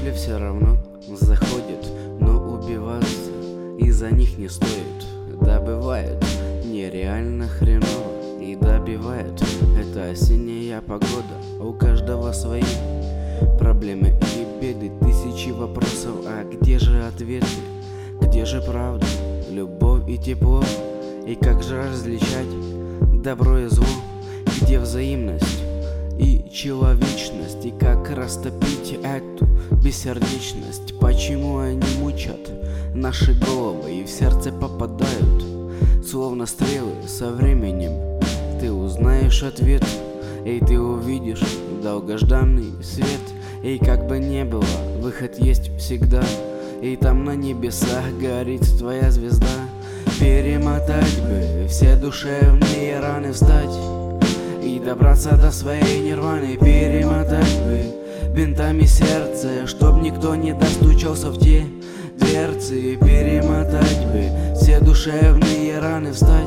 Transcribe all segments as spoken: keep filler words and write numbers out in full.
мысли все равно заходят, но убиваться из-за них не стоит. Да, бывает нереально хреново и добивает. Это осенняя погода, у каждого свои проблемы и беды, тысячи вопросов, а где же ответы? Где же правда, любовь и тепло? И как же различать добро и зло? Где взаимность и человечность? И как растопить эту бессердечность? Почему они мучат наши головы и в сердце попадают, словно стрелы? Со временем ты узнаешь ответ, и ты увидишь долгожданный свет. И как бы не было, выход есть всегда, и там на небесах горит твоя звезда. Перемотать бы все душевные раны, встать и добраться до своей нирваны. Перемотать бы бинтами сердце, чтоб никто не достучался в те дверцы. Перемотать бы все душевные раны, встать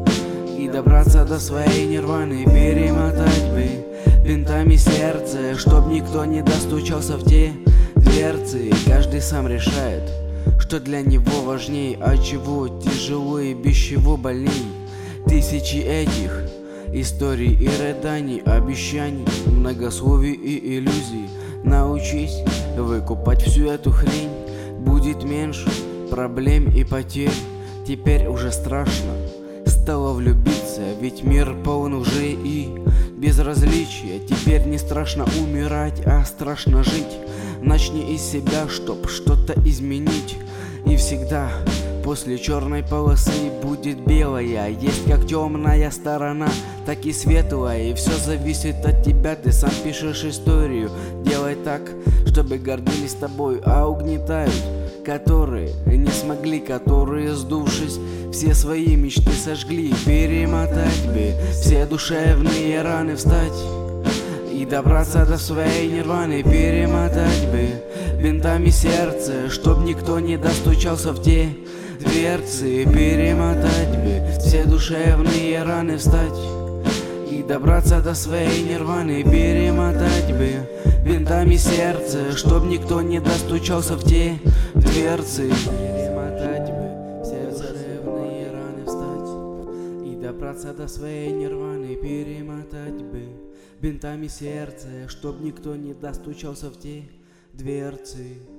и добраться до своей нирваны. Перемотать бы бинтами сердце, чтоб никто не достучался в те дверцы. Каждый сам решает, что для него важней, а чего тяжело и без чего больней. Тысячи этих историй и рыданий, обещаний, многословий и иллюзий. Научись выкупать всю эту хрень, будет меньше проблем и потерь. Теперь уже страшно стало влюбиться, ведь мир полон лжи и безразличия. Теперь не страшно умирать, а страшно жить. Начни из себя, чтоб что-то изменить. И всегда после черной полосы будет белая. Есть как темная сторона, так и светлая. И все зависит от тебя, ты сам пишешь историю. Делай так, чтобы гордились тобой, а угнетают которые не смогли, которые, сдувшись, все свои мечты сожгли. Перемотать бы все душевные раны, встать и добраться до своей нирваны. Перемотать бы бинтами сердце, чтоб никто не достучался в те дверцы. Перемотать бы все душевные раны, встать и добраться до своей нирваны. Перемотать бы бинтами сердце, чтоб никто не достучался в те дверцы. Перемотать бы все душевные раны, встать и добраться до своей нирваны. Перемотать бы бинтами сердце, чтоб никто не достучался в те дверцы.